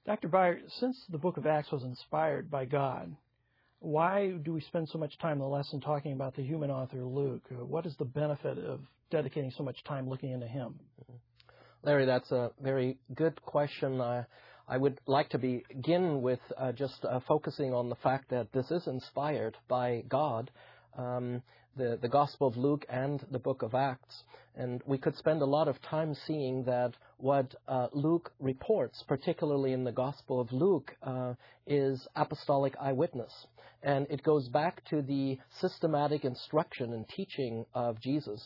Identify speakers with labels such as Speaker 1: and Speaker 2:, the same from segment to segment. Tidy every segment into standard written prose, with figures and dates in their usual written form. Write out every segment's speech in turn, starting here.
Speaker 1: Dr. Beyer, since the book of Acts was inspired by God, why do we spend so much time in the lesson talking about the human author Luke? What is the benefit of dedicating so much time looking into him?
Speaker 2: Larry, that's a very good question. I would like to begin with just focusing on the fact that this is inspired by God, the Gospel of Luke and the book of Acts. And we could spend a lot of time seeing that what Luke reports, particularly in the Gospel of Luke, is apostolic eyewitness. And it goes back to the systematic instruction and teaching of Jesus,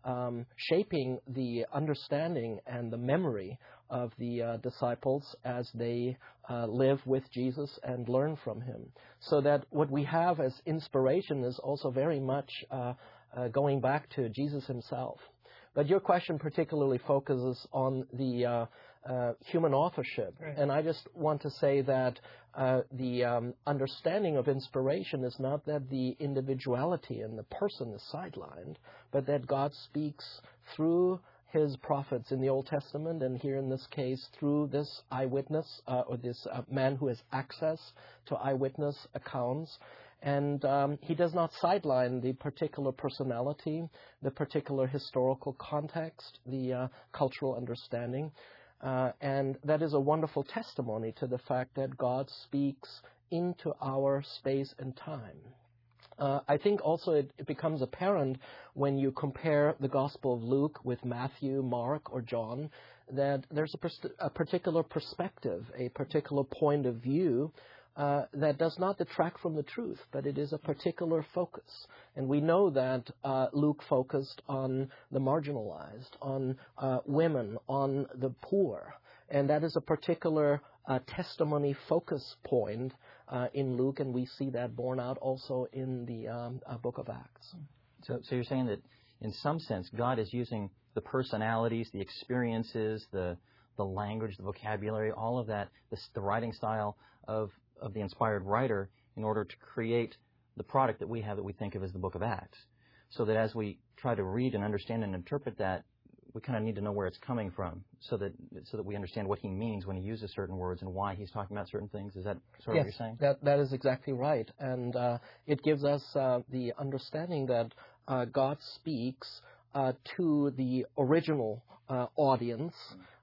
Speaker 2: shaping the understanding and the memory of the disciples as they live with Jesus and learn from him. So that what we have as inspiration is also very much going back to Jesus himself. But your question particularly focuses on the human authorship.
Speaker 1: Right.
Speaker 2: And I just want to say that the understanding of inspiration is not that the individuality and the person is sidelined, but that God speaks through his prophets in the Old Testament, and here in this case through this eyewitness, or this man who has access to eyewitness accounts. And he does not sideline the particular personality, the particular historical context, the cultural understanding. And that is a wonderful testimony to the fact that God speaks into our space and time. I think also it becomes apparent when you compare the Gospel of Luke with Matthew, Mark, or John, that there's a particular perspective, a particular point of view that does not detract from the truth, but it is a particular focus. And we know that Luke focused on the marginalized, on women, on the poor. And that is a particular testimony focus point in Luke, and we see that borne out also in the book of Acts.
Speaker 3: So you're saying that in some sense God is using the personalities, the experiences, the language, the vocabulary, all of that, the writing style of the inspired writer in order to create the product that we have that we think of as the book of Acts. So that as we try to read and understand and interpret that, we kind of need to know where it's coming from so that we understand what he means when he uses certain words and why he's talking about certain things. Is that sort of what you're saying?
Speaker 2: Yes, that is exactly right. And it gives us the understanding that God speaks to the original audience.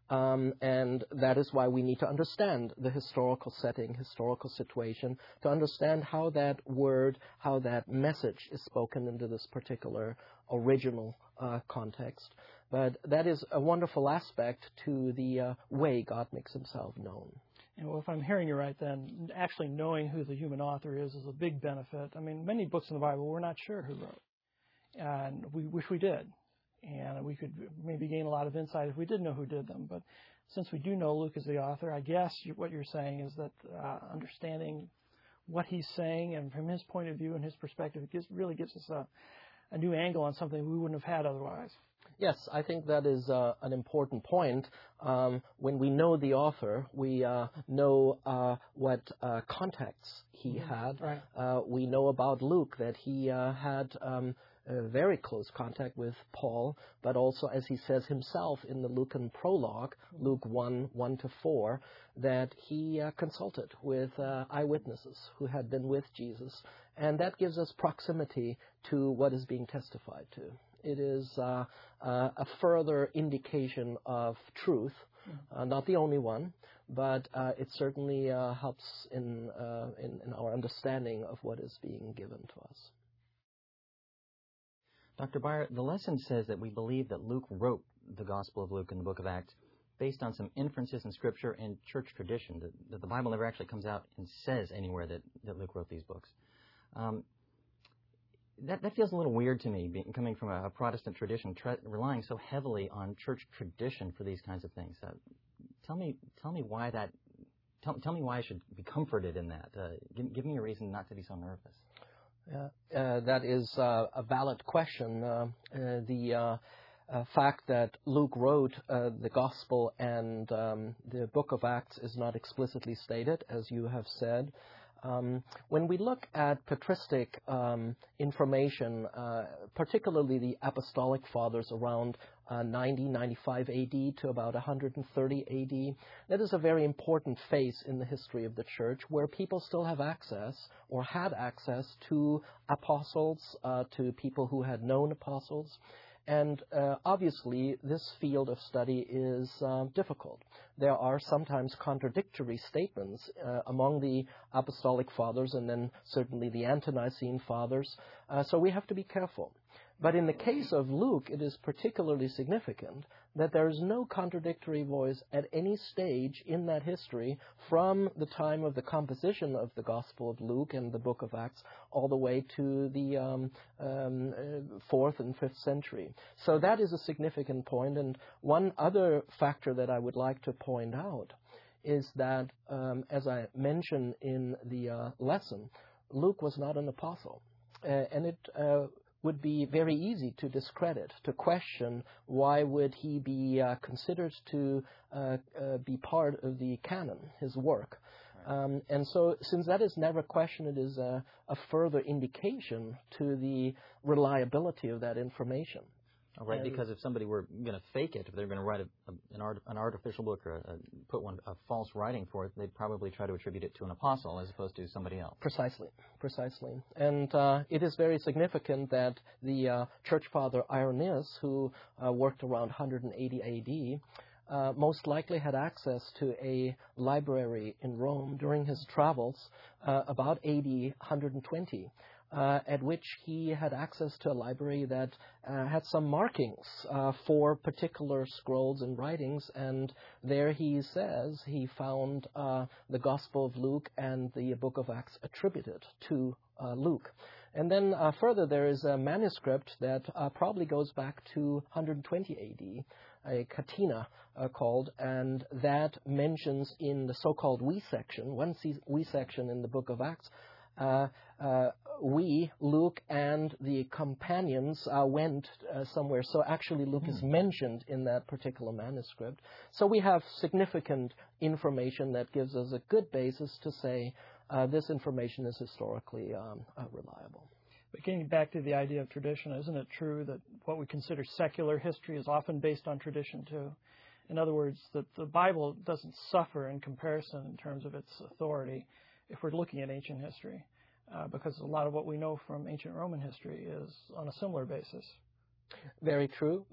Speaker 2: And that is why we need to understand the historical setting, historical situation, to understand how that word, how that message is spoken into this particular original context. But that is a wonderful aspect to the way God makes himself known.
Speaker 1: And well, if I'm hearing you right, then actually knowing who the human author is a big benefit. I mean, many books in the Bible we're not sure who wrote, and we wish we did. And we could maybe gain a lot of insight if we did know who did them. But since we do know Luke is the author, I guess what you're saying is that understanding what he's saying and from his point of view and his perspective, it really gives us a new angle on something we wouldn't have had otherwise.
Speaker 2: Yes, I think that is an important point. When we know the author, we know what contexts he had.
Speaker 1: Right.
Speaker 2: We know about Luke that he had very close contact with Paul, but also, as he says himself in the Lucan prologue, Luke 1:1-4, that he consulted with eyewitnesses who had been with Jesus. And that gives us proximity to what is being testified to. It is a further indication of truth, not the only one, but it certainly helps in our understanding of what is being given to us.
Speaker 3: Dr. Beyer, the lesson says that we believe that Luke wrote the Gospel of Luke and the book of Acts based on some inferences in Scripture and church tradition, that the Bible never actually comes out and says anywhere that Luke wrote these books. That feels a little weird to me, coming from a Protestant tradition, relying so heavily on church tradition for these kinds of things. Tell me why that. Tell me why I should be comforted in that. Give me a reason not to be so nervous.
Speaker 2: That is a valid question. The fact that Luke wrote the Gospel and the book of Acts is not explicitly stated, as you have said. When we look at patristic information, particularly the Apostolic Fathers around 95 AD to about 130 AD, that is a very important phase in the history of the Church where people still have access or had access to apostles, to people who had known apostles. And obviously, this field of study is difficult. There are sometimes contradictory statements among the Apostolic Fathers and then certainly the Ante-Nicene Fathers, so we have to be careful. But in the case of Luke, it is particularly significant that there is no contradictory voice at any stage in that history from the time of the composition of the Gospel of Luke and the book of Acts all the way to the 4th and 5th century. So that is a significant point. And one other factor that I would like to point out is that, as I mentioned in the lesson, Luke was not an apostle. And it would be very easy to discredit, to question why would he be considered to be part of the canon, his work. And so since that is never questioned, it is a further indication to the reliability of that information.
Speaker 3: Right, because if somebody were going to fake it, if they're going to write an artificial book or put a false writing for it, they'd probably try to attribute it to an apostle as opposed to somebody else.
Speaker 2: Precisely. And it is very significant that the church father Irenaeus, who worked around 180 AD, most likely had access to a library in Rome during his travels about AD 120. At which he had access to a library that had some markings for particular scrolls and writings, and there he says he found the Gospel of Luke and the book of Acts attributed to Luke. And then further, there is a manuscript that probably goes back to 120 AD, a Catena called, and that mentions in the so-called we section, one we section in the book of Acts, Luke, and the companions went somewhere. So actually Luke is mentioned in that particular manuscript. So we have significant information that gives us a good basis to say this information is historically reliable.
Speaker 1: But getting back to the idea of tradition, isn't it true that what we consider secular history is often based on tradition too? In other words, that the Bible doesn't suffer in comparison in terms of its authority if we're looking at ancient history, because a lot of what we know from ancient Roman history is on a similar basis.
Speaker 2: Very true.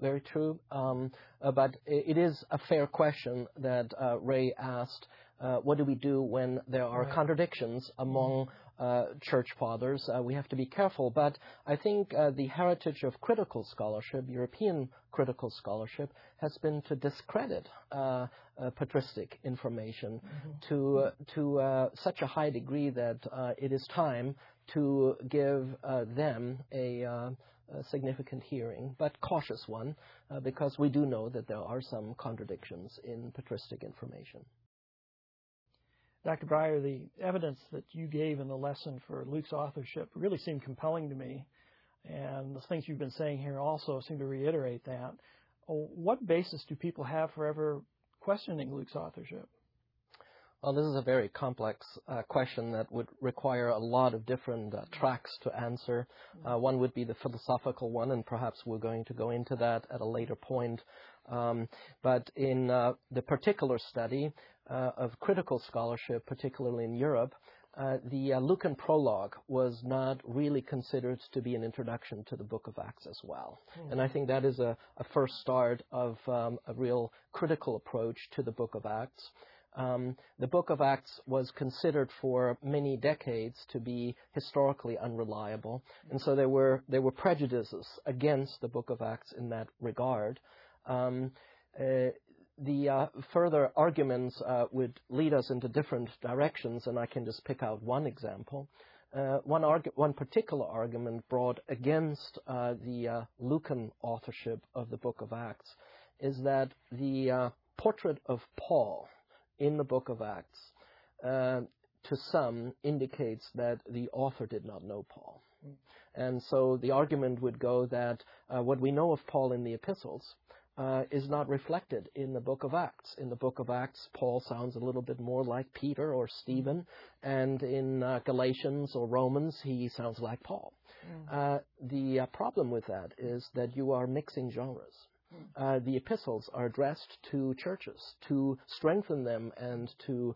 Speaker 2: But it is a fair question that Ray asked, what do we do when there are contradictions among church fathers? We have to be careful. But I think the heritage of critical scholarship, European critical scholarship, has been to discredit patristic information to such a high degree that it is time to give them a significant hearing, but cautious one, because we do know that there are some contradictions in patristic information.
Speaker 1: Dr. Breyer, the evidence that you gave in the lesson for Luke's authorship really seemed compelling to me, and the things you've been saying here also seem to reiterate that. What basis do people have for ever questioning Luke's authorship?
Speaker 2: Well, this is a very complex question that would require a lot of different tracks to answer. One would be the philosophical one, and perhaps we're going to go into that at a later point. But in the particular study of critical scholarship, particularly in Europe, the Lucan prologue was not really considered to be an introduction to the book of Acts as well. And I think that is a first start of a real critical approach to the book of Acts. The book of Acts was considered for many decades to be historically unreliable, and so there were prejudices against the book of Acts in that regard. The further arguments would lead us into different directions, and I can just pick out one example. One particular argument brought against the Lucan authorship of the book of Acts is that the portrait of Paul in the book of Acts, to some, indicates that the author did not know Paul. And so the argument would go that what we know of Paul in the epistles is not reflected in the book of Acts. In the book of Acts, Paul sounds a little bit more like Peter or Stephen, and in Galatians or Romans, he sounds like Paul. The problem with that is that you are mixing genres. The epistles are addressed to churches to strengthen them and to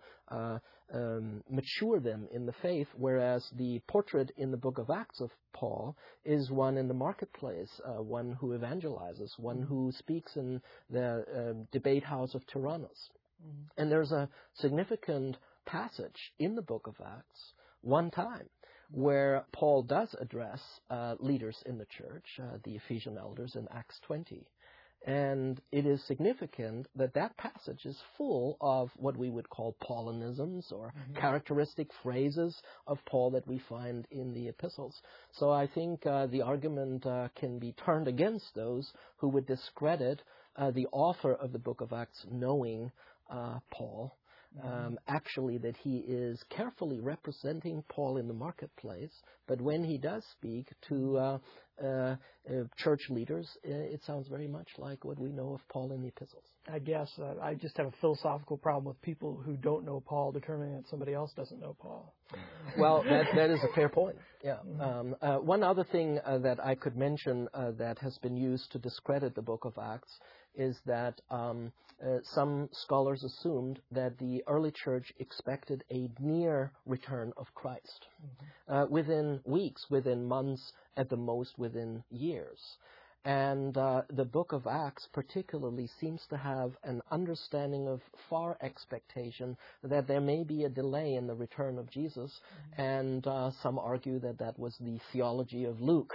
Speaker 2: mature them in the faith, whereas the portrait in the book of Acts of Paul is one in the marketplace, one who evangelizes, one who speaks in the debate house of Tyrannus. And there's a significant passage in the book of Acts, one time, where Paul does address leaders in the church, the Ephesian elders, in Acts 20. And it is significant that that passage is full of what we would call Paulinisms or characteristic phrases of Paul that we find in the epistles. So I think the argument can be turned against those who would discredit the author of the book of Acts knowing Paul. Actually, that he is carefully representing Paul in the marketplace, but when he does speak to church leaders, it sounds very much like what we know of Paul in the epistles.
Speaker 1: I guess I just have a philosophical problem with people who don't know Paul determining that somebody else doesn't know Paul.
Speaker 2: Well, that is a fair point. Yeah. One other thing that I could mention that has been used to discredit the book of Acts is that some scholars assumed that the early church expected a near return of Christ within weeks, within months, at the most within years. And the book of Acts particularly seems to have an understanding of far expectation that there may be a delay in the return of Jesus, and some argue that that was the theology of Luke,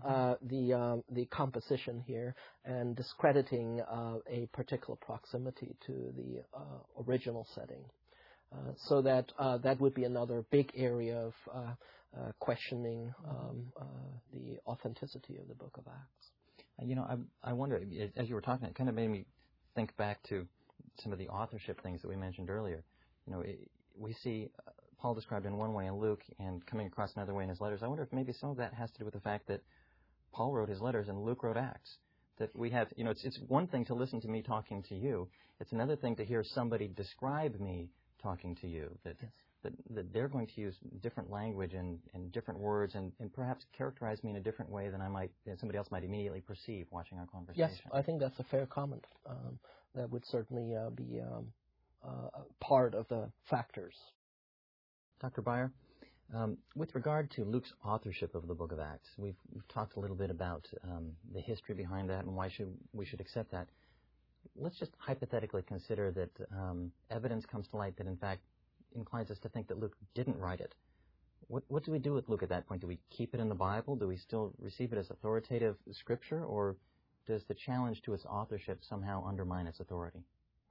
Speaker 2: the composition here, and discrediting a particular proximity to the original setting. So that would be another big area of questioning the authenticity of the book of Acts.
Speaker 3: You know, I wonder, as you were talking, it kind of made me think back to some of the authorship things that we mentioned earlier. You know, we see Paul described in one way in Luke and coming across another way in his letters. I wonder if maybe some of that has to do with the fact that Paul wrote his letters and Luke wrote Acts. That we have, you know, it's one thing to listen to me talking to you. It's another thing to hear somebody describe me talking to you. That they're going to use different language and different words and perhaps characterize me in a different way than somebody else might immediately perceive watching our conversation.
Speaker 2: Yes, I think that's a fair comment. That would certainly be part of the factors.
Speaker 3: Dr. Beyer, with regard to Luke's authorship of the book of Acts, we've talked a little bit about the history behind that and why we should accept that. Let's just hypothetically consider that evidence comes to light that, in fact, inclines us to think that Luke didn't write it. What do we do with Luke at that point? Do we keep it in the Bible? Do we still receive it as authoritative scripture? Or does the challenge to its authorship somehow undermine its authority?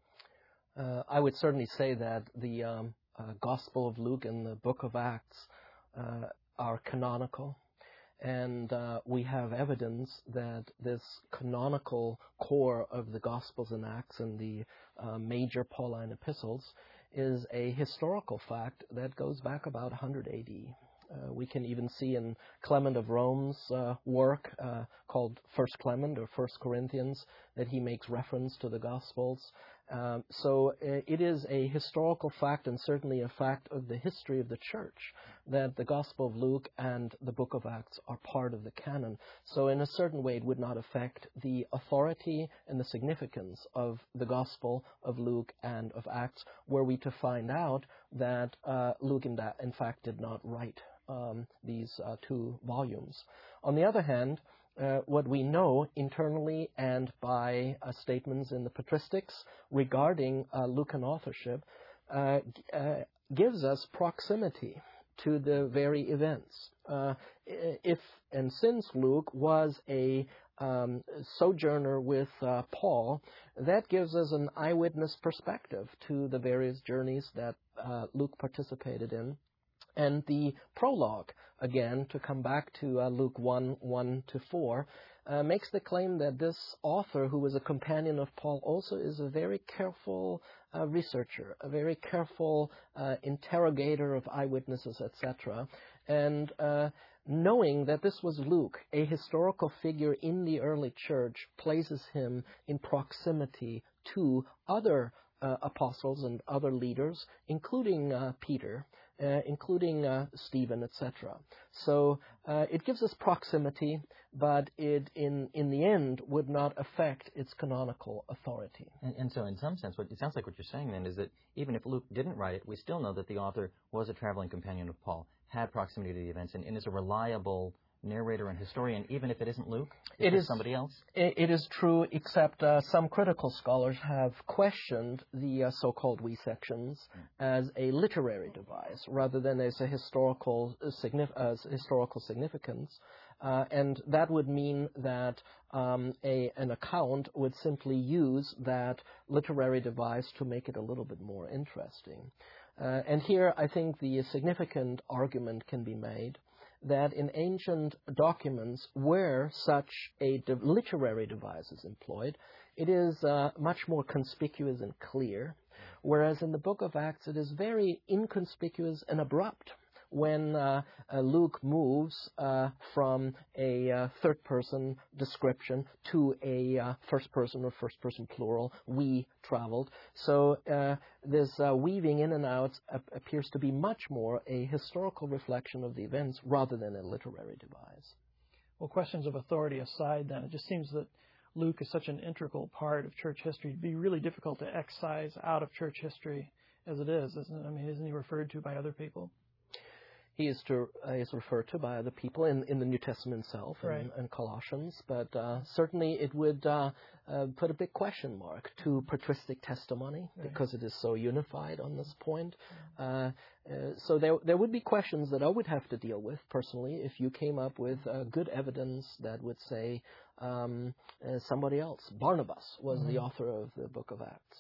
Speaker 2: I would certainly say that the Gospel of Luke and the book of Acts are canonical. And we have evidence that this canonical core of the Gospels and Acts and the major Pauline epistles is a historical fact that goes back about 100 A.D. We can even see in Clement of Rome's work called First Clement or First Corinthians that he makes reference to the Gospels. So it is a historical fact and certainly a fact of the history of the church that the Gospel of Luke and the book of Acts are part of the canon. So in a certain way it would not affect the authority and the significance of the Gospel of Luke and of Acts, were we to find out that Luke in fact did not write these two volumes. On the other hand, what we know internally and by statements in the patristics regarding Lucan authorship gives us proximity to the very events. If and since Luke was a sojourner with Paul, that gives us an eyewitness perspective to the various journeys that Luke participated in. And the prologue, again, to come back to Luke 1:1-4, makes the claim that this author, who was a companion of Paul, also is a very careful researcher, a very careful interrogator of eyewitnesses, etc. And knowing that this was Luke, a historical figure in the early church, places him in proximity to other apostles and other leaders, including Peter, including Stephen, etc. So it gives us proximity, but it, in the end, would not affect its canonical authority.
Speaker 3: And so, in some sense, it sounds like what you're saying then is that even if Luke didn't write it, we still know that the author was a traveling companion of Paul, had proximity to the events, and is a reliable narrator and historian, even if it isn't Luke? It is somebody else?
Speaker 2: It is true, except some critical scholars have questioned the so-called we sections as a literary device rather than as a historical significance. And that would mean that an account would simply use that literary device to make it a little bit more interesting. And here I think the significant argument can be made that in ancient documents where such a literary device is employed, it is much more conspicuous and clear, whereas in the book of Acts it is very inconspicuous and abrupt when Luke moves from a third-person description to a first-person or first-person plural, we traveled. So this weaving in and out appears to be much more a historical reflection of the events rather than a literary device.
Speaker 1: Well, questions of authority aside, then, it just seems that Luke is such an integral part of church history. It'd be really difficult to excise out of church history as it is, isn't it? I mean, isn't he referred to by other people?
Speaker 2: He is referred to by other people in the New Testament itself,
Speaker 1: right,
Speaker 2: and Colossians, but certainly it would put a big question mark to patristic testimony, right, because it is so unified on this point. So there would be questions that I would have to deal with personally if you came up with good evidence that would say somebody else, Barnabas, was the author of the book of Acts.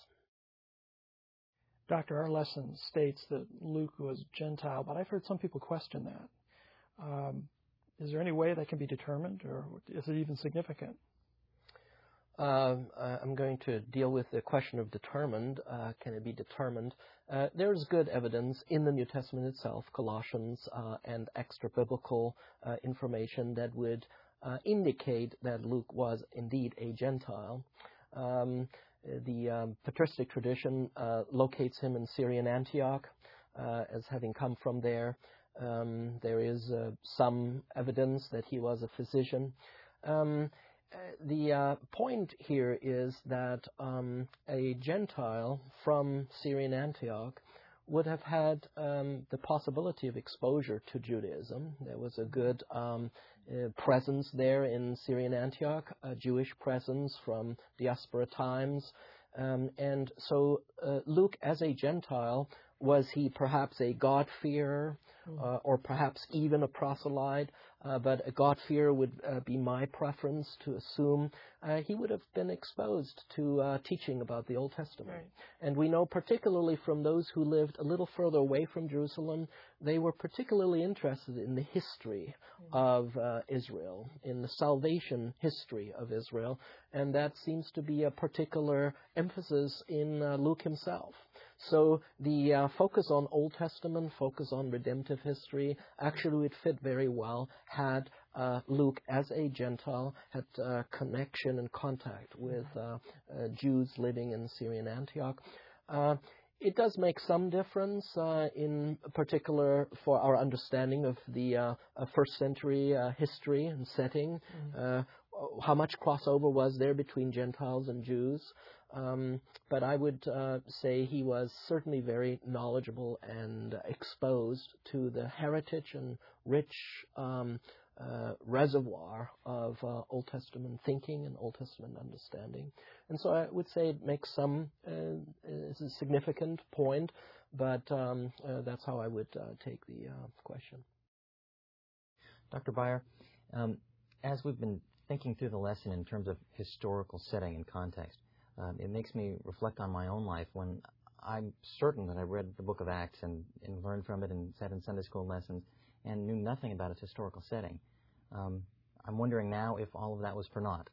Speaker 1: Doctor, our lesson states that Luke was Gentile, but I've heard some people question that. Is there any way that can be determined, or is it even significant?
Speaker 2: I'm going to deal with the question of determined. Can it be determined? There's good evidence in the New Testament itself, Colossians, and extra-biblical information that would indicate that Luke was indeed a Gentile. The patristic tradition locates him in Syrian Antioch as having come from there. There is some evidence that he was a physician. The point here is that a Gentile from Syrian Antioch would have had the possibility of exposure to Judaism. There was a good presence there in Syrian Antioch, a Jewish presence from diaspora times. And so Luke, as a Gentile, was he perhaps a God-fearer or perhaps even a proselyte? But a God-fearer would be my preference to assume. He would have been exposed to teaching about the Old Testament.
Speaker 1: Right.
Speaker 2: And we know particularly from those who lived a little further away from Jerusalem, they were particularly interested in the history of Israel, in the salvation history of Israel. And that seems to be a particular emphasis in Luke himself. So the focus on Old Testament, focus on redemptive history, actually would fit very well had Luke, as a Gentile, had connection and contact with Jews living in Syrian Antioch. It does make some difference, in particular for our understanding of the first century history and setting. How much crossover was there between Gentiles and Jews? But I would say he was certainly very knowledgeable and exposed to the heritage and rich reservoir of Old Testament thinking and Old Testament understanding. And so I would say it makes some is a significant point, but that's how I would take the question.
Speaker 3: Dr. Beyer, as we've been thinking through the lesson in terms of historical setting and context, it makes me reflect on my own life when I'm certain that I read the book of Acts and learned from it and sat in Sunday school lessons and knew nothing about its historical setting. I'm wondering now if all of that was for naught.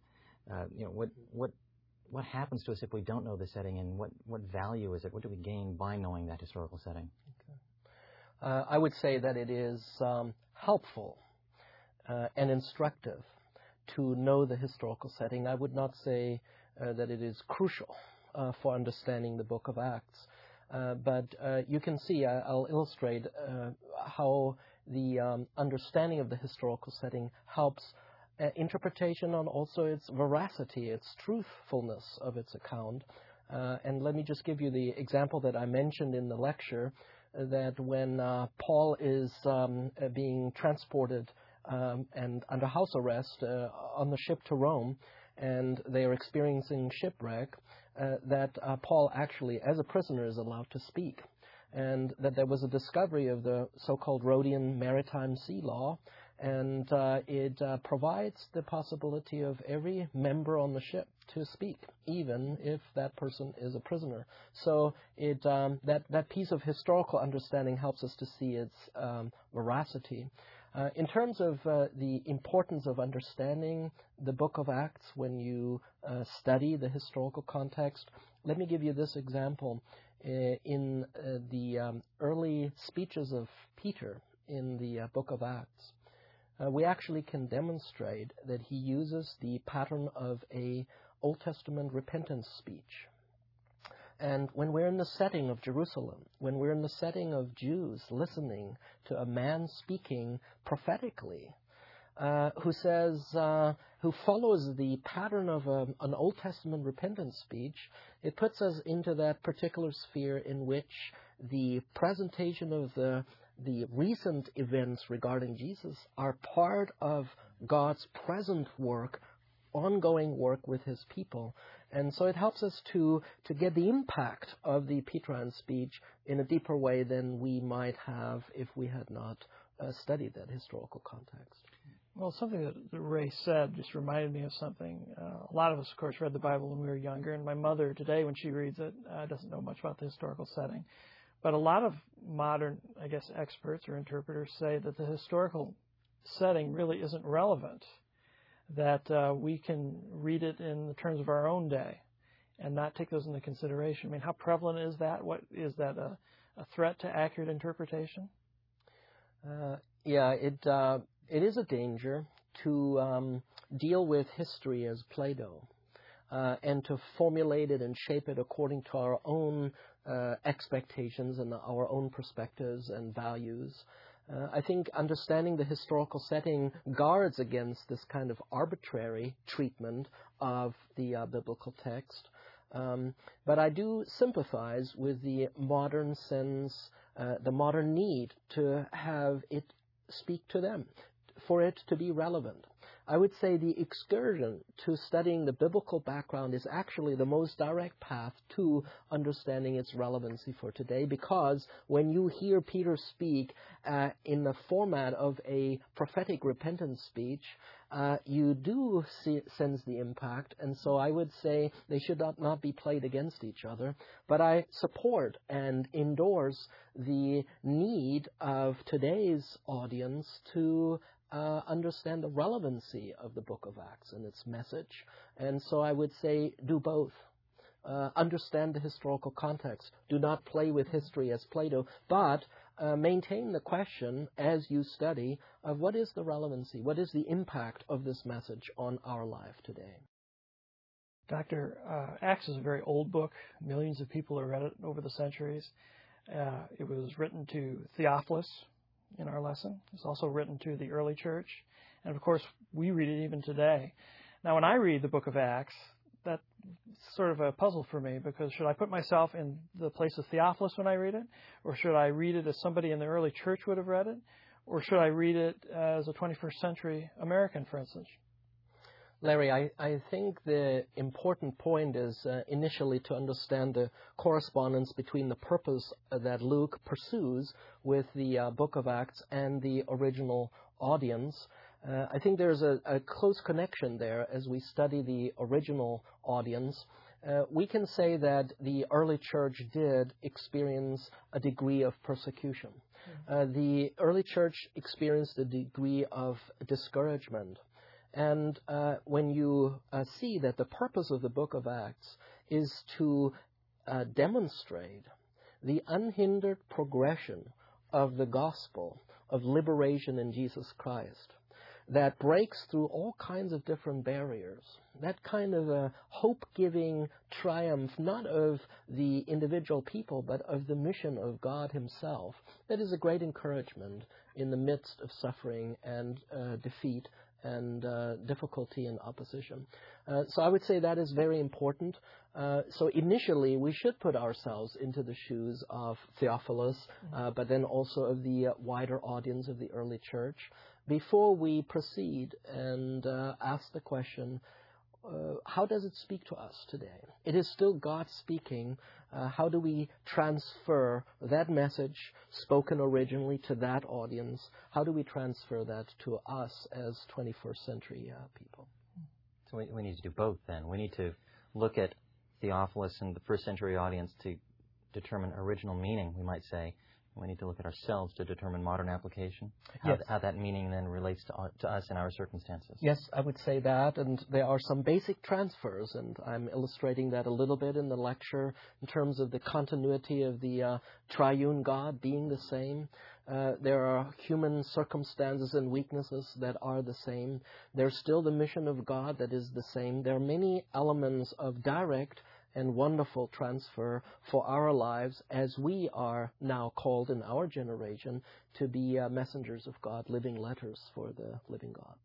Speaker 3: What happens to us if we don't know the setting, and what value is it? What do we gain by knowing that historical setting?
Speaker 2: Okay. I would say that it is helpful and instructive to know the historical setting. I would not say that it is crucial for understanding the book of Acts. But you can see, I'll illustrate how the understanding of the historical setting helps interpretation on also its veracity, its truthfulness of its account. And let me just give you the example that I mentioned in the lecture, that when Paul is being transported and under house arrest on the ship to Rome, and they are experiencing shipwreck, that Paul actually, as a prisoner, is allowed to speak. And that there was a discovery of the so-called Rhodian Maritime Sea Law, and it provides the possibility of every member on the ship to speak, even if that person is a prisoner. So that piece of historical understanding helps us to see its veracity. In terms of the importance of understanding the book of Acts when you study the historical context, let me give you this example. In the early speeches of Peter in the book of Acts, we actually can demonstrate that he uses the pattern of a Old Testament repentance speech. And when we're in the setting of Jerusalem, when we're in the setting of Jews listening to a man speaking prophetically, who follows the pattern of an Old Testament repentance speech, it puts us into that particular sphere in which the presentation of the recent events regarding Jesus are part of God's present work, ongoing work with his people. And so it helps us to get the impact of the Petrine speech in a deeper way than we might have if we had not studied that historical context.
Speaker 1: Well, something that Ray said just reminded me of something. A lot of us, of course, read the Bible when we were younger, and my mother today, when she reads it, doesn't know much about the historical setting. But a lot of modern, I guess, experts or interpreters say that the historical setting really isn't relevant, that we can read it in the terms of our own day and not take those into consideration. I mean, how prevalent is that? What is that, a threat to accurate interpretation?
Speaker 2: It is a danger to deal with history as Play-Doh and to formulate it and shape it according to our own expectations and our own perspectives and values. I think understanding the historical setting guards against this kind of arbitrary treatment of the biblical text. But I do sympathize with the modern sense, the modern need to have it speak to them, for it to be relevant. I would say the excursion to studying the biblical background is actually the most direct path to understanding its relevancy for today, because when you hear Peter speak in the format of a prophetic repentance speech, you do sense the impact, and so I would say they should not be played against each other. But I support and endorse the need of today's audience to understand the relevancy of the book of Acts and its message. And so I would say do both. Understand the historical context. Do not play with history as Play-Doh, but maintain the question as you study of what is the relevancy, what is the impact of this message on our life today.
Speaker 1: Dr. Acts is a very old book. Millions of people have read it over the centuries. It was written to Theophilus in our lesson. It's also written to the early church. And of course, we read it even today. Now, when I read the book of Acts, that's sort of a puzzle for me, because should I put myself in the place of Theophilus when I read it? Or should I read it as somebody in the early church would have read it? Or should I read it as a 21st century American, for instance?
Speaker 2: Larry, I think the important point is initially to understand the correspondence between the purpose that Luke pursues with the book of Acts and the original audience. I think there's a close connection there as we study the original audience. we can say that the early church did experience a degree of persecution. The early church experienced a degree of discouragement. And when you see that the purpose of the book of Acts is to demonstrate the unhindered progression of the gospel of liberation in Jesus Christ, that breaks through all kinds of different barriers, that kind of a hope-giving triumph, not of the individual people, but of the mission of God himself, that is a great encouragement in the midst of suffering and defeat and difficulty and opposition. So I would say that is very important. So initially, we should put ourselves into the shoes of Theophilus, but then also of the wider audience of the early church, before we proceed and ask the question, how does it speak to us today? It is still God speaking. How do we transfer that message spoken originally to that audience? How do we transfer that to us as 21st century people?
Speaker 3: So we need to do both then. We need to look at Theophilus and the first century audience to determine original meaning, we might say. We need to look at ourselves to determine modern application, how that meaning then relates to us in our circumstances.
Speaker 2: Yes, I would say that, and there are some basic transfers, and I'm illustrating that a little bit in the lecture in terms of the continuity of the triune God being the same. There are human circumstances and weaknesses that are the same. There's still the mission of God that is the same. There are many elements of direct and wonderful transfer for our lives as we are now called in our generation to be messengers of God, living letters for the living God.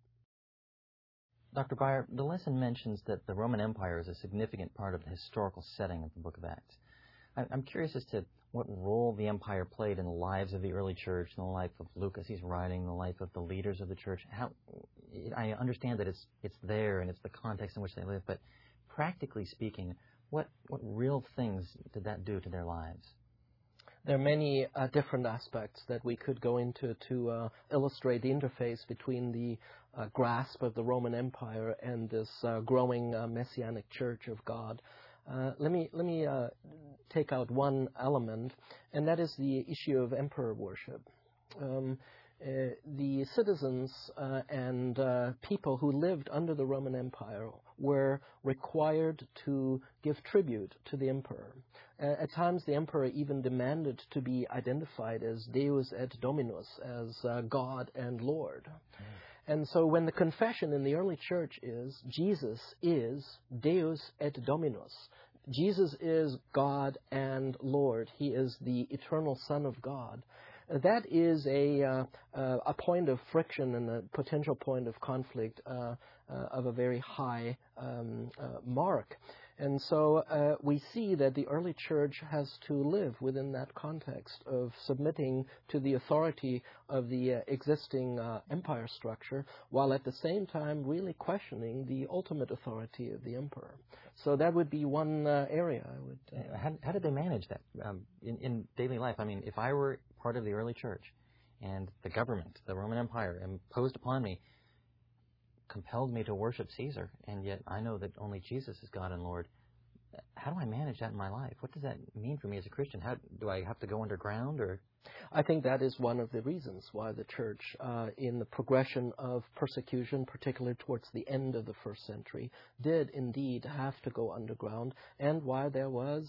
Speaker 3: Dr. Beyer, the lesson mentions that the Roman Empire is a significant part of the historical setting of the book of Acts. I'm curious as to what role the empire played in the lives of the early church, in the life of Luke as he's writing, the life of the leaders of the church. I understand that it's there and it's the context in which they live, but practically speaking, what real things did that do to their lives?
Speaker 2: There are many different aspects that we could go into to illustrate the interface between the grasp of the Roman Empire and this growing Messianic Church of God. Let me take out one element, and that is the issue of emperor worship. The citizens and people who lived under the Roman Empire were required to give tribute to the emperor. At times, the emperor even demanded to be identified as Deus et Dominus, as God and Lord. And so when the confession in the early church is, Jesus is Deus et Dominus, Jesus is God and Lord, he is the eternal Son of God, that is a point of friction and a potential point of conflict of a very high mark. And so we see that the early church has to live within that context of submitting to the authority of the existing empire structure, while at the same time really questioning the ultimate authority of the emperor. So that would be one area I would...
Speaker 3: How did they manage that in daily life? I mean, if I were part of the early church and the government, the Roman Empire, imposed upon me, compelled me to worship Caesar, and yet I know that only Jesus is God and Lord. How do I manage that in my life? What does that mean for me as a Christian? How do I have to go underground, or?
Speaker 2: I think that is one of the reasons why the church, in the progression of persecution, particularly towards the end of the first century, did indeed have to go underground, and why there was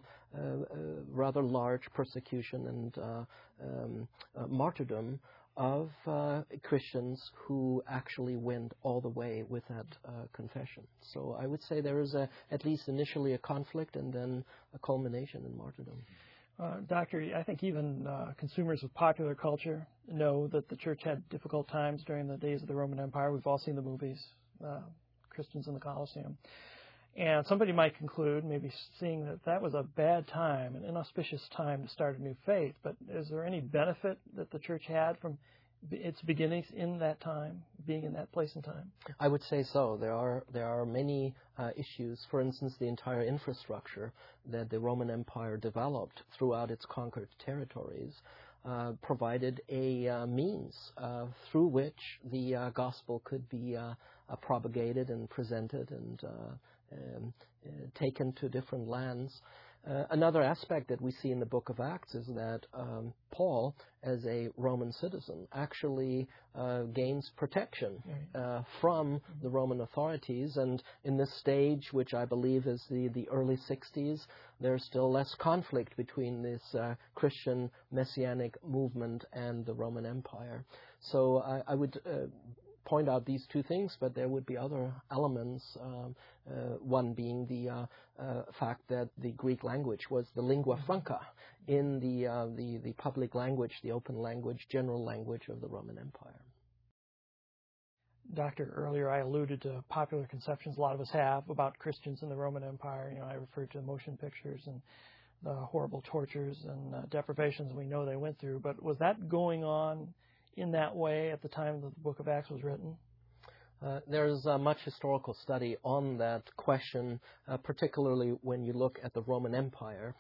Speaker 2: rather large persecution and martyrdom of Christians who actually went all the way with that confession. So I would say there is at least initially a conflict and then a culmination in martyrdom.
Speaker 1: Doctor, I think even consumers of popular culture know that the church had difficult times during the days of the Roman Empire. We've all seen the movies, Christians in the Colosseum. And somebody might conclude, maybe seeing that that was a bad time, an inauspicious time to start a new faith. But is there any benefit that the church had from its beginnings in that time, being in that place and time?
Speaker 2: I would say so. There are many issues. For instance, the entire infrastructure that the Roman Empire developed throughout its conquered territories provided a means through which the gospel could be propagated and presented and taken to different lands. Another aspect that we see in the book of Acts is that Paul, as a Roman citizen, actually gains protection from the Roman authorities. And in this stage, which I believe is the early 60s, there's still less conflict between this Christian messianic movement and the Roman Empire. So I would point out these two things, but there would be other elements, one being the fact that the Greek language was the lingua franca in the public language, the open language, general language of the Roman Empire.
Speaker 1: Doctor, earlier I alluded to popular conceptions a lot of us have about Christians in the Roman Empire. I referred to motion pictures and the horrible tortures and deprivations we know they went through. But was that going on in that way at the time that the book of Acts was written?
Speaker 2: There's much historical study on that question, particularly when you look at the Roman Empire.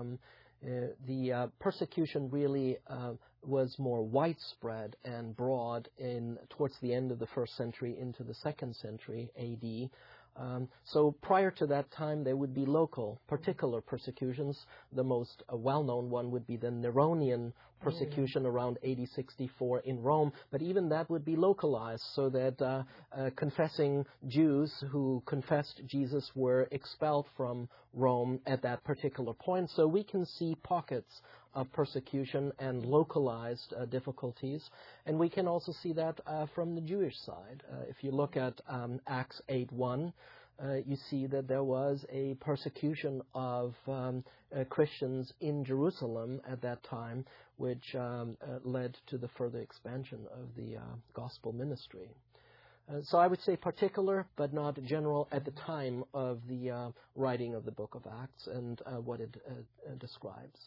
Speaker 2: The persecution really was more widespread and broad towards the end of the first century into the second century A.D. So prior to that time, there would be local, particular persecutions. The most well-known one would be the Neronian persecution around AD 64 in Rome, but even that would be localized so that confessing Jews who confessed Jesus were expelled from Rome at that particular point. So we can see pockets of persecution and localized difficulties. And we can also see that from the Jewish side. If you look at Acts 8:1, you see that there was a persecution of Christians in Jerusalem at that time, which led to the further expansion of the gospel ministry. So I would say particular, but not general at the time of the writing of the book of Acts and what it describes.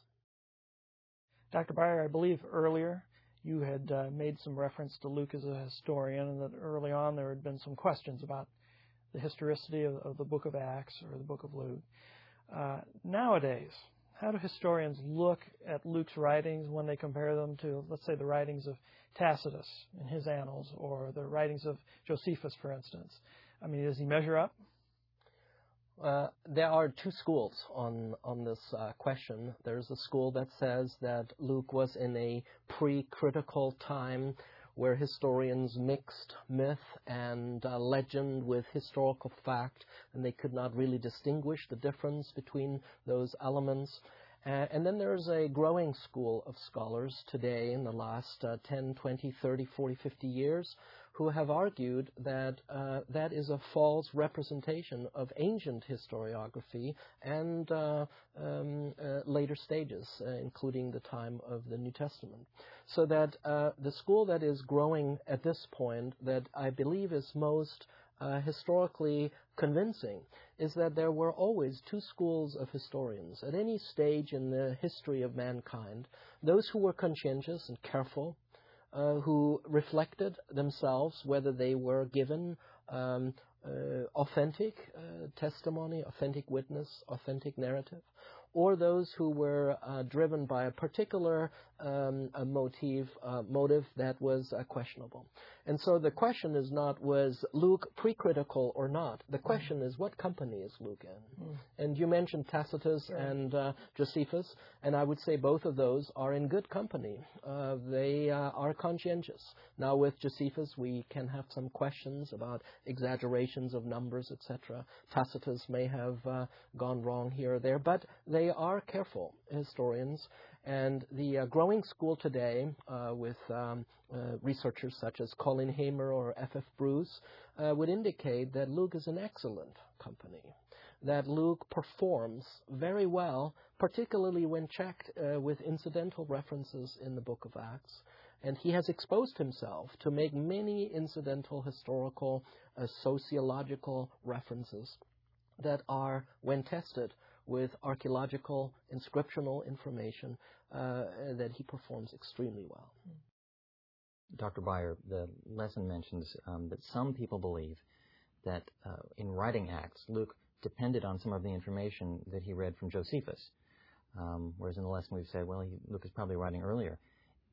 Speaker 1: Dr. Beyer, I believe earlier you had made some reference to Luke as a historian, and that early on there had been some questions about the historicity of the book of Acts or the book of Luke. Nowadays, how do historians look at Luke's writings when they compare them to, let's say, the writings of Tacitus in his annals or the writings of Josephus, for instance? I mean, does he measure up?
Speaker 2: There are two schools on this question. There's a school that says that Luke was in a pre-critical time where historians mixed myth and legend with historical fact, and they could not really distinguish the difference between those elements. And then there's a growing school of scholars today in the last 10, 20, 30, 40, 50 years who have argued that that is a false representation of ancient historiography and later stages, including the time of the New Testament. So that the school that is growing at this point, that I believe is most historically convincing, is that there were always two schools of historians at any stage in the history of mankind. Those who were conscientious and careful, who reflected themselves whether they were given authentic testimony, authentic witness, authentic narrative, or those who were driven by a particular motive that was questionable. And so the question is not, was Luke pre-critical or not? The question is, what company is Luke in? And you mentioned Tacitus and Josephus, and I would say both of those are in good company. They are conscientious. Now with Josephus, we can have some questions about exaggerations of numbers, etc. Tacitus may have gone wrong here or there, but they are careful historians. And the growing school today with researchers such as Colin Hamer or F.F. Bruce would indicate that Luke is an excellent company, that Luke performs very well, particularly when checked with incidental references in the book of Acts. And he has exposed himself to make many incidental historical, sociological references that are, when tested with archaeological, inscriptional information, that he performs extremely well.
Speaker 3: Dr. Beyer, the lesson mentions that some people believe that in writing Acts, Luke depended on some of the information that he read from Josephus, whereas in the lesson we've said, well, Luke is probably writing earlier.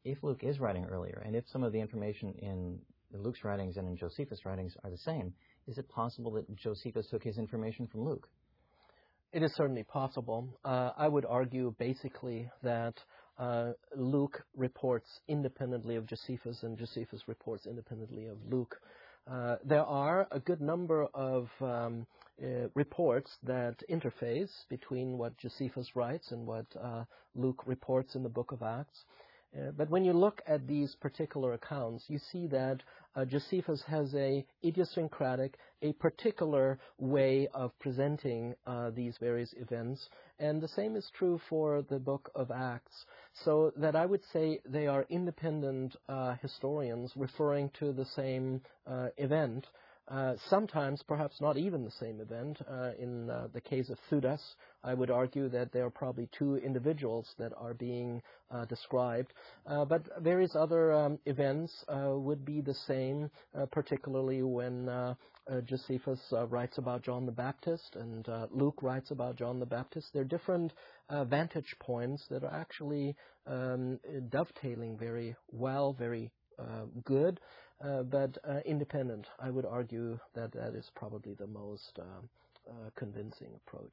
Speaker 3: if Luke is writing earlier, and if some of the information in Luke's writings and in Josephus' writings are the same, is it possible that Josephus took his information from Luke?
Speaker 2: It is certainly possible. I would argue basically that Luke reports independently of Josephus, and Josephus reports independently of Luke. There are a good number of reports that interface between what Josephus writes and what Luke reports in the book of Acts. But when you look at these particular accounts, you see that Josephus has a idiosyncratic, a particular way of presenting these various events, and the same is true for the book of Acts. So that I would say they are independent historians referring to the same event. Sometimes, perhaps not even the same event. In the case of Theudas, I would argue that there are probably two individuals that are being described. But various other events would be the same, particularly when Josephus writes about John the Baptist and Luke writes about John the Baptist. There are different vantage points that are actually dovetailing very well, very good. But independent. I would argue that that is probably the most convincing approach.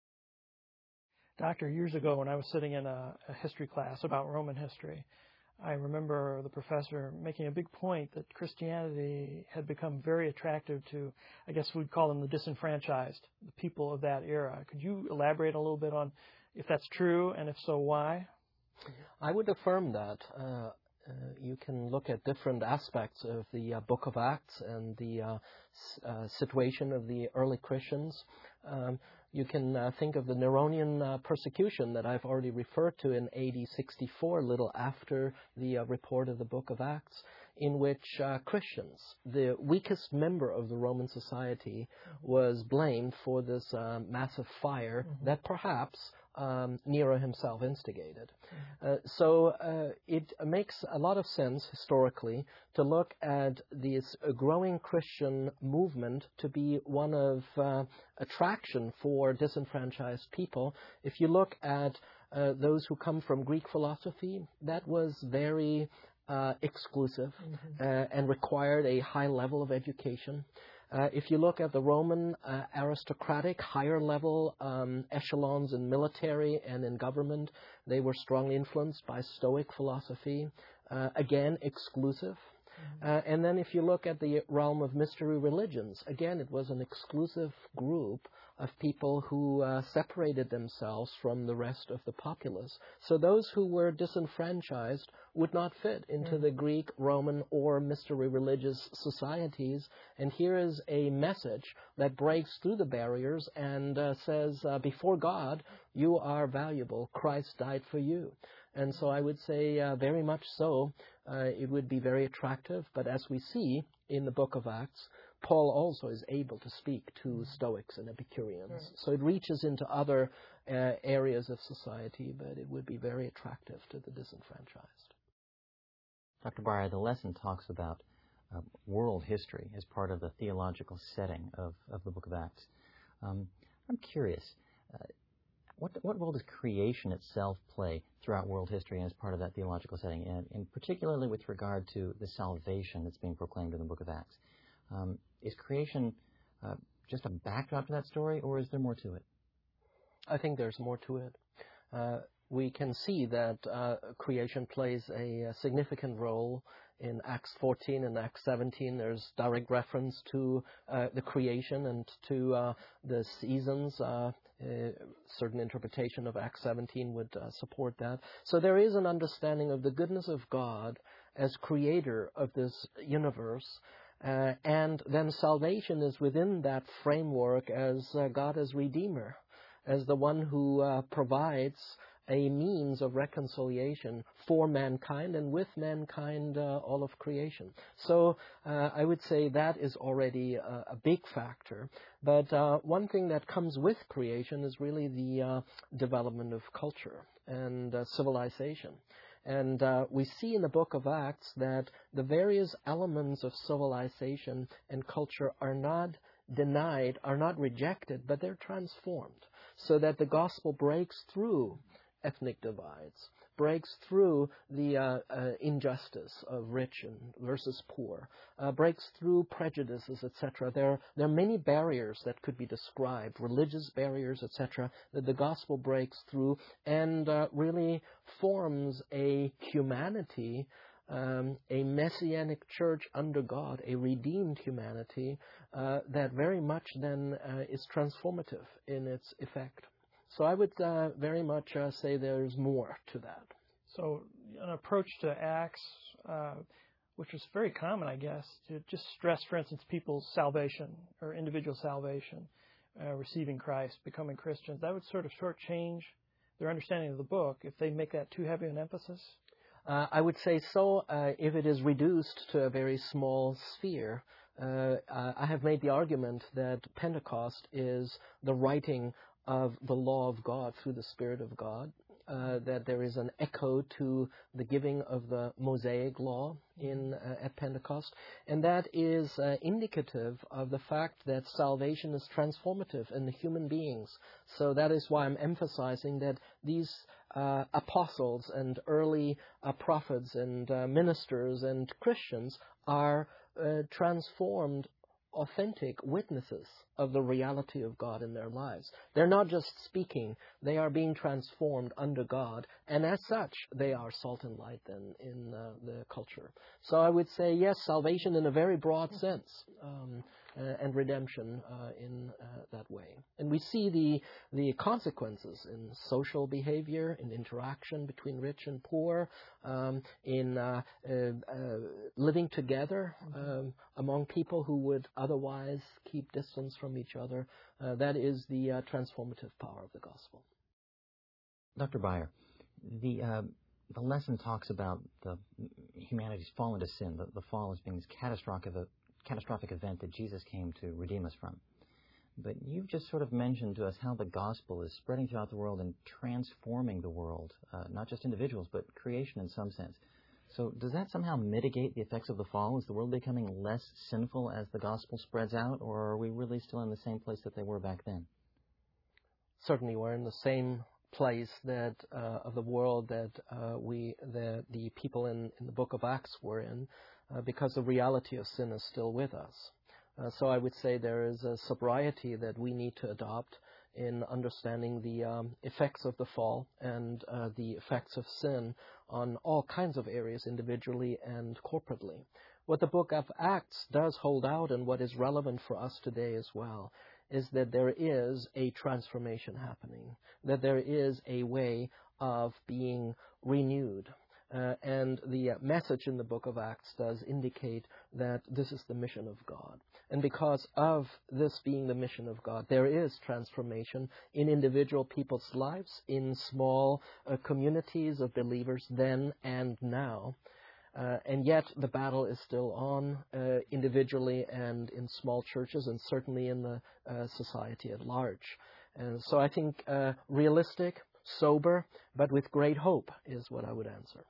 Speaker 1: Doctor, years ago when I was sitting in a history class about Roman history, I remember the professor making a big point that Christianity had become very attractive to, I guess we'd call them the disenfranchised, the people of that era. Could you elaborate a little bit on if that's true, and if so, why?
Speaker 2: I would affirm that. You can look at different aspects of the book of Acts and the situation of the early Christians. You can think of the Neronian persecution that I've already referred to in AD 64, a little after the report of the book of Acts, in which Christians, the weakest member of the Roman society, was blamed for this massive fire that perhaps Nero himself instigated. So it makes a lot of sense historically to look at this growing Christian movement to be one of attraction for disenfranchised people. If you look at those who come from Greek philosophy, that was very exclusive and required a high level of education. If you look at the Roman aristocratic, higher level echelons in military and in government, they were strongly influenced by Stoic philosophy, again, exclusive. And then if you look at the realm of mystery religions, again, it was an exclusive group of people who separated themselves from the rest of the populace. So those who were disenfranchised would not fit into the Greek, Roman, or mystery religious societies. And here is a message that breaks through the barriers and says, before God, you are valuable. Christ died for you. And so I would say very much so. It would be very attractive. But as we see in the book of Acts, Paul also is able to speak to Stoics and Epicureans. So it reaches into other areas of society, but it would be very attractive to the disenfranchised.
Speaker 3: Dr. Breyer, the lesson talks about world history as part of the theological setting of the book of Acts. I'm curious, what role does creation itself play throughout world history as part of that theological setting, and particularly with regard to the salvation that's being proclaimed in the book of Acts? Is creation just a backdrop to that story, or is there more to it?
Speaker 2: I think there's more to it. We can see that creation plays a significant role in Acts 14 and Acts 17. There's direct reference to the creation and to the seasons. Certain interpretation of Acts 17 would support that. So there is an understanding of the goodness of God as creator of this universe. And then salvation is within that framework as God as Redeemer, as the one who provides a means of reconciliation for mankind and with mankind, all of creation. So I would say that is already a big factor. But one thing that comes with creation is really the development of culture and civilization. And we see in the book of Acts that the various elements of civilization and culture are not denied, are not rejected, but they're transformed so that the gospel breaks through ethnic divides, breaks through the injustice of rich versus poor, breaks through prejudices, etc. There are many barriers that could be described, religious barriers, etc., that the gospel breaks through and really forms a humanity, a messianic church under God, a redeemed humanity that very much then is transformative in its effect. So I would very much say there's more to that.
Speaker 1: So an approach to Acts, which is very common, I guess, to just stress, for instance, people's salvation or individual salvation, receiving Christ, becoming Christians, that would sort of shortchange their understanding of the book if they make that too heavy an emphasis?
Speaker 2: I would say so if it is reduced to a very small sphere. I have made the argument that Pentecost is the writing of the law of God through the Spirit of God, that there is an echo to the giving of the Mosaic law at Pentecost, and that is indicative of the fact that salvation is transformative in the human beings. So that is why I'm emphasizing that these apostles and early prophets and ministers and Christians are transformed, authentic witnesses of the reality of God in their lives. They're not just speaking, they are being transformed under God, and as such, they are salt and light then in the culture. So I would say, yes, salvation in a very broad sense, and redemption in that way. And we see the consequences in social behavior, in interaction between rich and poor, in living together among people who would otherwise keep distance from each other. That is the transformative power of the gospel.
Speaker 3: Dr. Beyer, the lesson talks about humanity's fall into sin, the fall as being this catastrophic event that Jesus came to redeem us from. But you've just sort of mentioned to us how the gospel is spreading throughout the world and transforming the world, not just individuals, but creation in some sense. So does that somehow mitigate the effects of the fall? Is the world becoming less sinful as the gospel spreads out, or are we really still in the same place that they were back then?
Speaker 2: Certainly we're in the same place that of the world that the people in the book of Acts were in, because the reality of sin is still with us. So I would say there is a sobriety that we need to adopt in understanding the effects of the fall and the effects of sin on all kinds of areas, individually and corporately. What the book of Acts does hold out, and what is relevant for us today as well, is that there is a transformation happening, that there is a way of being renewed. And the message in the book of Acts does indicate that this is the mission of God. And because of this being the mission of God, there is transformation in individual people's lives, in small communities of believers then and now. And yet the battle is still on individually and in small churches, and certainly in the society at large. And so I think realistic, sober, but with great hope is what I would answer.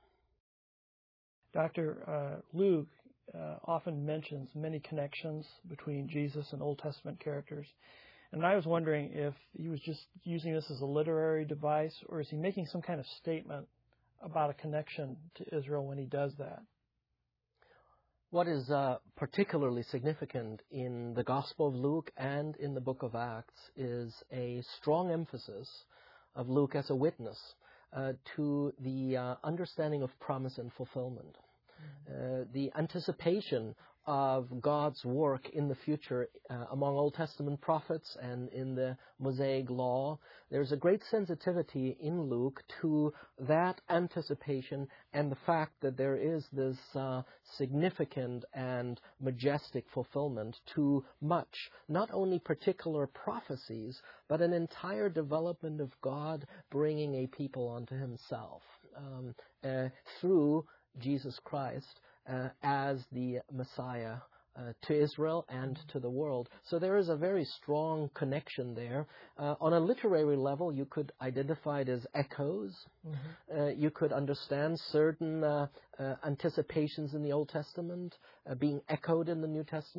Speaker 1: Dr. Luke often mentions many connections between Jesus and Old Testament characters. And I was wondering if he was just using this as a literary device, or is he making some kind of statement about a connection to Israel when he does that?
Speaker 2: What is particularly significant in the Gospel of Luke and in the book of Acts is a strong emphasis of Luke as a witness to the understanding of promise and fulfillment. The anticipation of God's work in the future among Old Testament prophets and in the Mosaic law. There's a great sensitivity in Luke to that anticipation and the fact that there is this significant and majestic fulfillment to much, not only particular prophecies, but an entire development of God bringing a people unto himself through Jesus Christ as the Messiah to Israel and to the world. So there is a very strong connection there. On a literary level, you could identify it as echoes. Mm-hmm. You could understand certain anticipations in the Old Testament being echoed in the New Testament.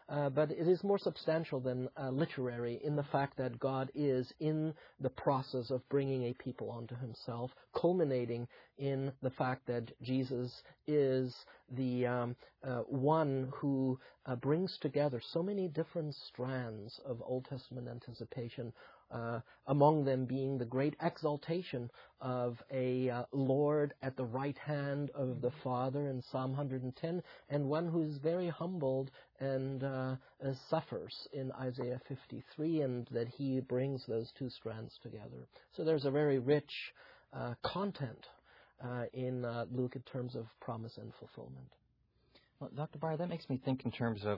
Speaker 2: but it is more substantial than literary in the fact that God is in the process of bringing a people onto himself, culminating in the fact that Jesus is the one who brings together so many different strands of Old Testament anticipation, among them being the great exaltation of a Lord at the right hand of the Father in Psalm 110, and one who is very humbled and suffers in Isaiah 53, and that he brings those two strands together. So there's a very rich content in Luke in terms of promise and fulfillment.
Speaker 3: Well, Dr. Beyer, that makes me think in terms of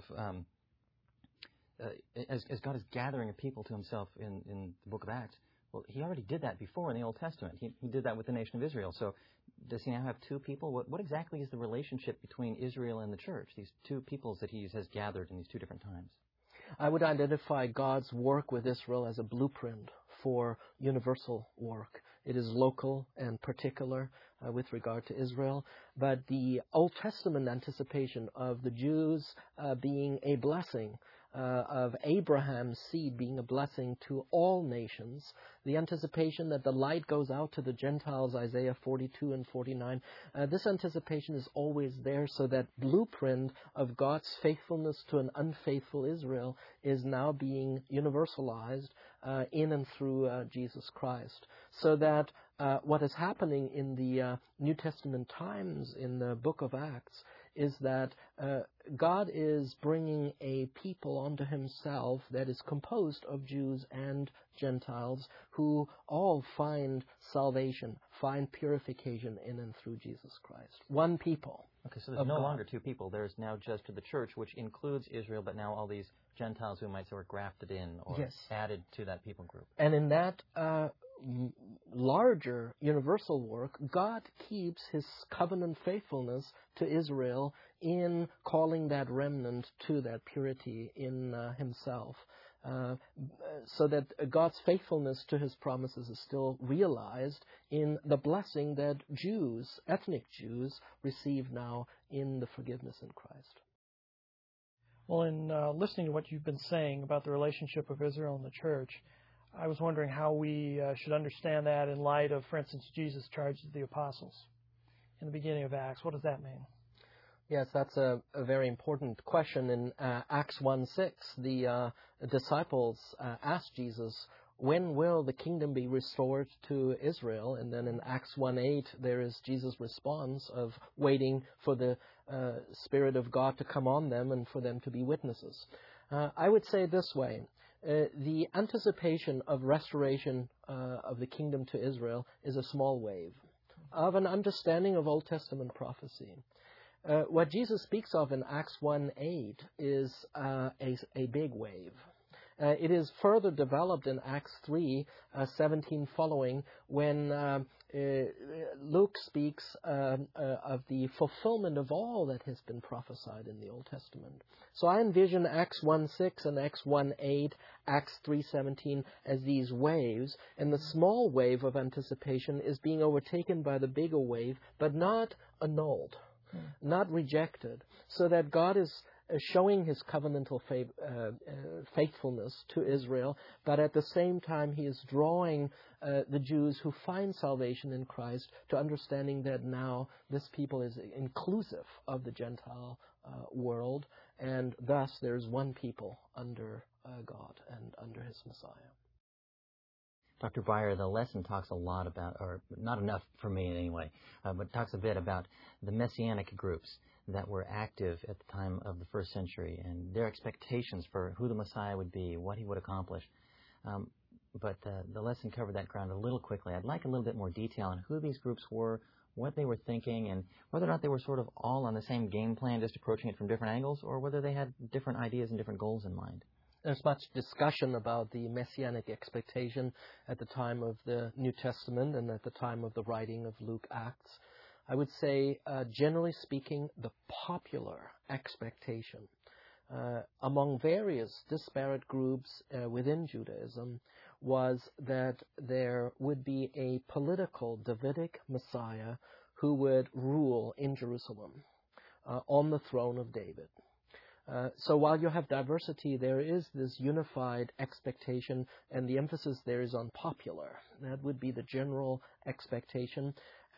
Speaker 3: as God is gathering a people to himself in the book of Acts. Well, he already did that before in the Old Testament. He did that with the nation of Israel. So does he now have two people? What exactly is the relationship between Israel and the church, these two peoples that he has gathered in these two different times?
Speaker 2: I would identify God's work with Israel as a blueprint for universal work. It is local and particular with regard to Israel, but the Old Testament anticipation of the Jews being a blessing, of Abraham's seed being a blessing to all nations, the anticipation that the light goes out to the Gentiles, Isaiah 42 and 49, this anticipation is always there, so that blueprint of God's faithfulness to an unfaithful Israel is now being universalized in and through Jesus Christ. So that what is happening in the New Testament times in the book of Acts is that God is bringing a people onto himself that is composed of Jews and Gentiles who all find salvation, find purification in and through Jesus Christ. One people.
Speaker 3: Okay, so there's no longer two people. There's now just the church, which includes Israel, but now all these Gentiles who might say were grafted in or added to that people group.
Speaker 2: And in that larger universal work, God keeps his covenant faithfulness to Israel in calling that remnant to that purity in himself. So that God's faithfulness to his promises is still realized in the blessing that Jews, ethnic Jews, receive now in the forgiveness in Christ.
Speaker 1: Well, in listening to what you've been saying about the relationship of Israel and the church, I was wondering how we should understand that in light of, for instance, Jesus' charge to the apostles in the beginning of Acts. What does that mean?
Speaker 2: Yes, that's a very important question. In Acts 1:6, the disciples asked Jesus, when will the kingdom be restored to Israel? And then in Acts 1:8, there is Jesus' response of waiting for the Spirit of God to come on them and for them to be witnesses. I would say it this way. The anticipation of restoration of the kingdom to Israel is a small wave of an understanding of Old Testament prophecy. What Jesus speaks of in Acts 1:8 is a big wave. It is further developed in Acts 3:17 following, when Luke speaks of the fulfillment of all that has been prophesied in the Old Testament. So I envision Acts 1:6 and Acts 1:8, Acts 3:17 as these waves, and the small wave of anticipation is being overtaken by the bigger wave, but not annulled, not rejected, so that God is showing his covenantal faithfulness to Israel, but at the same time he is drawing the Jews who find salvation in Christ to understanding that now this people is inclusive of the Gentile world, and thus there's one people under God and under his Messiah.
Speaker 3: Dr. Beyer, the lesson talks a lot about, or not enough for me anyway, but talks a bit about the Messianic groups that were active at the time of the first century and their expectations for who the Messiah would be, what he would accomplish. But the lesson covered that ground a little quickly. I'd like a little bit more detail on who these groups were, what they were thinking, and whether or not they were sort of all on the same game plan, just approaching it from different angles, or whether they had different ideas and different goals in mind.
Speaker 2: There's much discussion about the Messianic expectation at the time of the New Testament and at the time of the writing of Luke Acts. I would say, generally speaking, the popular expectation among various disparate groups within Judaism was that there would be a political Davidic Messiah who would rule in Jerusalem on the throne of David. So while you have diversity, there is this unified expectation, and the emphasis there is on popular. That would be the general expectation.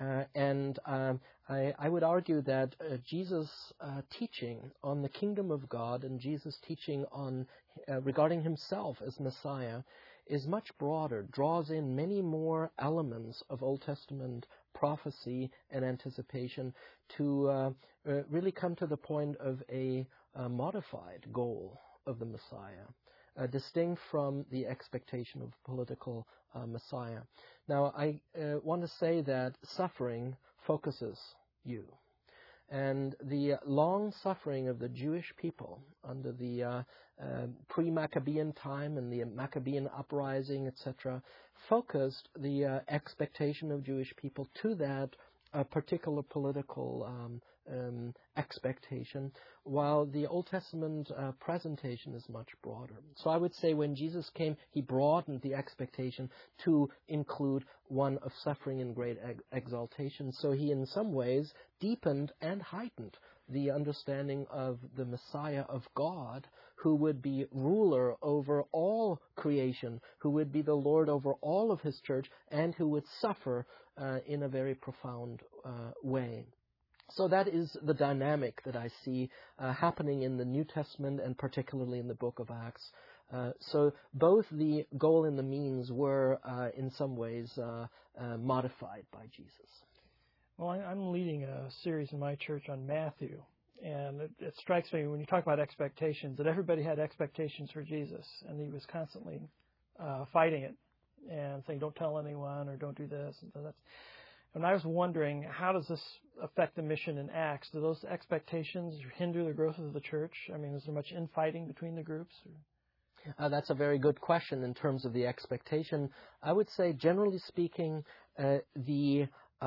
Speaker 2: I would argue that Jesus' teaching on the kingdom of God and Jesus' teaching on regarding himself as Messiah is much broader, draws in many more elements of Old Testament prophecy and anticipation to really come to the point of a modified goal of the Messiah, distinct from the expectation of political Messiah. Now, I want to say that suffering focuses you. And the long suffering of the Jewish people under the pre-Maccabean time and the Maccabean uprising, etc., focused the expectation of Jewish people to that particular political expectation, while the Old Testament presentation is much broader. So I would say when Jesus came, he broadened the expectation to include one of suffering and great exaltation. So he in some ways deepened and heightened the understanding of the Messiah of God, who would be ruler over all creation, who would be the Lord over all of his church, and who would suffer in a very profound way. So that is the dynamic that I see happening in the New Testament and particularly in the book of Acts. So both the goal and the means were in some ways modified by Jesus.
Speaker 1: Well, I'm leading a series in my church on Matthew, and it strikes me when you talk about expectations that everybody had expectations for Jesus, and he was constantly fighting it and saying, don't tell anyone or don't do this. And I was wondering, how does this affect the mission in Acts? Do those expectations hinder the growth of the church? I mean, is there much infighting between the groups?
Speaker 2: That's a very good question in terms of the expectation. I would say, generally speaking, the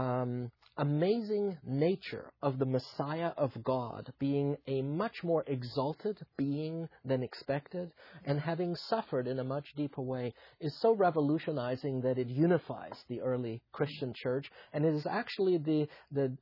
Speaker 2: amazing nature of the Messiah of God being a much more exalted being than expected and having suffered in a much deeper way is so revolutionizing that it unifies the early Christian church, and it is actually the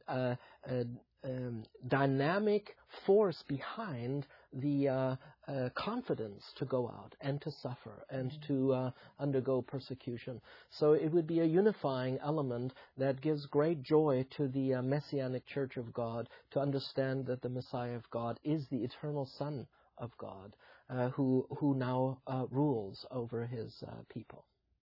Speaker 2: dynamic force behind the confidence to go out and to suffer and to undergo persecution. So it would be a unifying element that gives great joy to the Messianic Church of God to understand that the Messiah of God is the eternal Son of God who now rules over his people.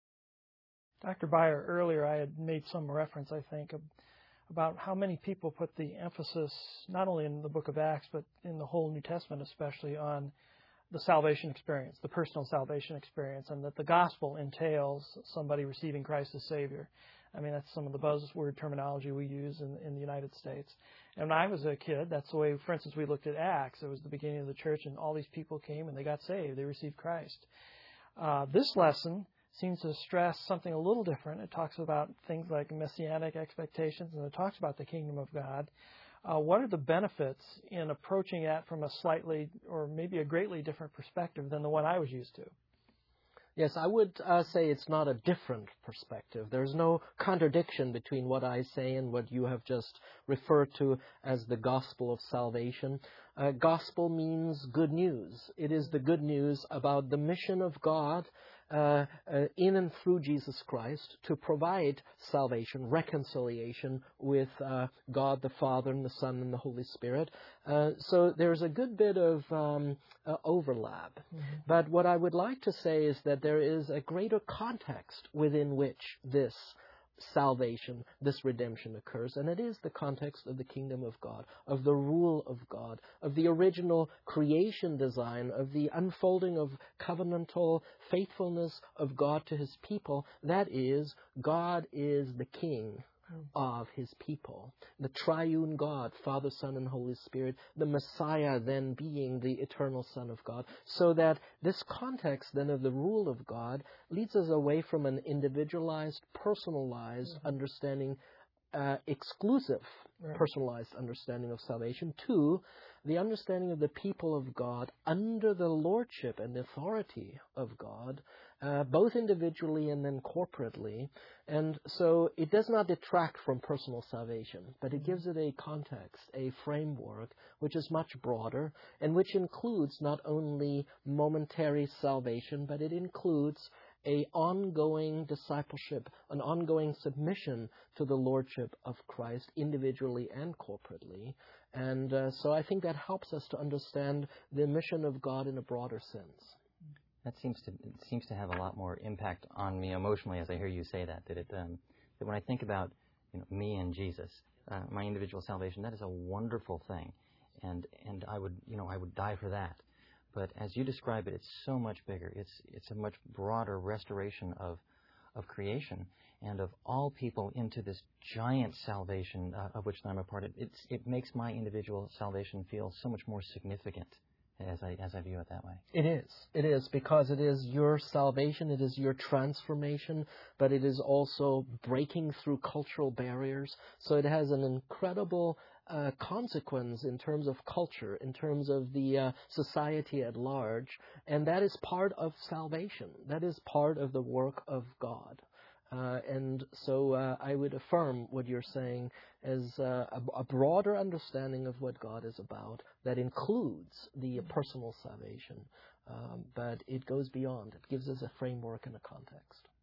Speaker 1: Dr. Beyer, earlier I had made some reference, I think, about how many people put the emphasis, not only in the book of Acts, but in the whole New Testament especially, on the salvation experience, the personal salvation experience, and that the gospel entails somebody receiving Christ as Savior. I mean, that's some of the buzzword terminology we use in the United States. And when I was a kid, that's the way, for instance, we looked at Acts. It was the beginning of the church, and all these people came, and they got saved. They received Christ. This lesson seems to stress something a little different. It talks about things like messianic expectations, and it talks about the kingdom of God. What are the benefits in approaching that from a slightly or maybe a greatly different perspective than the one I was used to?
Speaker 2: Yes, I would say it's not a different perspective. There's no contradiction between what I say and what you have just referred to as the gospel of salvation. Gospel means good news. It is the good news about the mission of God in and through Jesus Christ to provide salvation, reconciliation with God the Father and the Son and the Holy Spirit. So there's a good bit of overlap. Mm-hmm. But what I would like to say is that there is a greater context within which this salvation, this redemption occurs, and it is the context of the kingdom of God, of the rule of God, of the original creation design, of the unfolding of covenantal faithfulness of God to his people. That is, God is the king of his people. The triune God, Father, Son, and Holy Spirit, the Messiah then being the eternal Son of God. So that this context then of the rule of God leads us away from an individualized, personalized understanding, exclusive personalized understanding of salvation, to the understanding of the people of God under the lordship and authority of God, both individually and then corporately. And so it does not detract from personal salvation, but it gives it a context, a framework, which is much broader and which includes not only momentary salvation, but it includes an ongoing discipleship, an ongoing submission to the lordship of Christ individually and corporately. And so I think that helps us to understand the mission of God in a broader sense.
Speaker 3: That seems to have a lot more impact on me emotionally as I hear you say that. That when I think about me and Jesus, my individual salvation, that is a wonderful thing, and I would die for that. But as you describe it, it's so much bigger. It's a much broader restoration of creation and of all people into this giant salvation of which I'm a part. It makes my individual salvation feel so much more significant as I view it that way.
Speaker 2: It is because it is your salvation, it is your transformation, but it is also breaking through cultural barriers. So it has an incredible consequence in terms of culture, in terms of the society at large, and that is part of salvation. That is part of the work of God. And so I would affirm what you're saying as a broader understanding of what God is about that includes the personal salvation, but it goes beyond. It gives us a framework and a context.